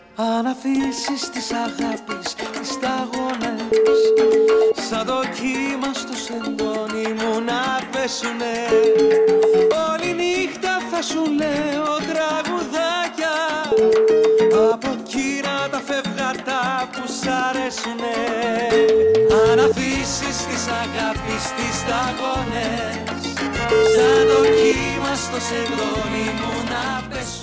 Αν αφήσεις τις αγάπης τις σταγόνες σαν το κύμα στο σεντόνι μου να πέσουνε, όλη νύχτα θα σου λέω τραγουδάκια από εκείνα τα φευγατά που σ' αρέσουνε. Αν αφήσεις τις αγάπης τις σταγόνες σαν το κύμα στο σεντόνι μου να πέσουνε,